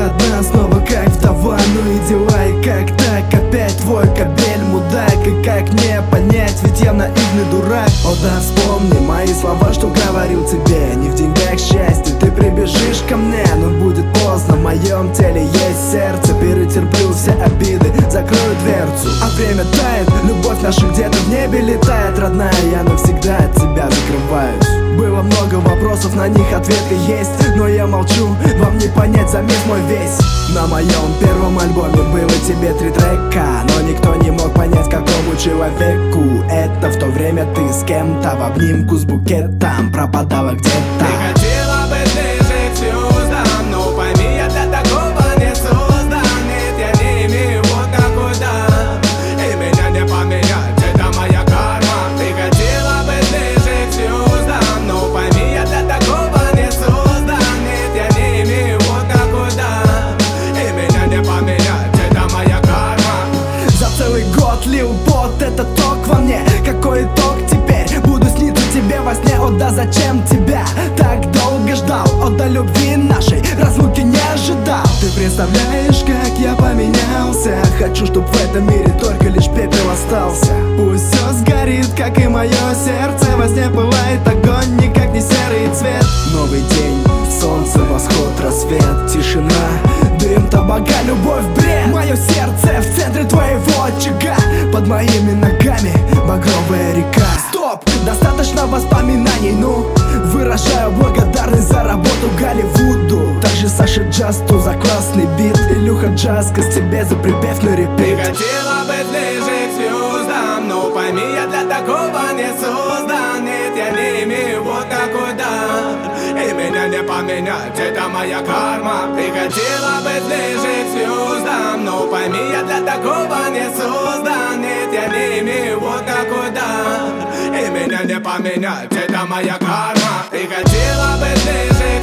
одна, снова как вдова. Ну и дела, и как так, опять твой кабель мудак. И как мне понять, ведь я наивный дурак. О да, вспомни мои слова, что говорил тебе. Не в деньгах счастье, ты прибежишь ко мне, но будет поздно, в моем теле есть сердце. Перетерплю все обиды, закрою дверцу. А время тает, любовь наша где-то в небе летает. Родная, я навсегда от тебя закрываюсь. Было много вопросов, на них ответы есть, но я молчу, вам не понять замес мой весь. На моем первом альбоме было тебе 3 трека, но никто не мог понять, какому человеку это. В то время ты с кем-то в обнимку с букетом пропадала где-то. Ты хотела быть ближе к звездам, но пойми, я для такого не создан. Нет, я не имею вот куда, и меня не поменять, это моя карма. Ты хотела быть ближе к звездам, но пойми, я для такого не создан. Нет, я не имею вот куда, и меня не поменять, это моя карма. За целый год лил пот, это ток во мне. Какой итог теперь? Буду сниться тебе во сне. О да, зачем тебя так долго ждал? О да, любви нашей разлуки не ожидал. Ты представляешь, как я поменялся? Хочу, чтоб в этом мире только лишь пепел остался. Пусть все сгорит, как и мое сердце. Во сне пылает огонь, никак не серый цвет. Новый день, солнце, восход, рассвет, тишина, дым, табака, любовь, бред. Мое сердце в центре твоего очага, под моими ногами багровая река. Стоп, достаточно воспоминаний, ну выражаю благодарность за работу Голливуду. Также Саша Джасту за классный бит, Илюха Джазка с тебе за припев на Ты репит. хотела быть ближе к звездам, но пойми, я для такого не создан. Нет, я не имею вот такой дар, и меня не поменять, это моя карма. Ты хотела быть ближе к звездам, но пойми, я для такого не создан. Нет, я не имею вот такой дар, и меня не поменять, это моя карма. Ты хотела быть ближе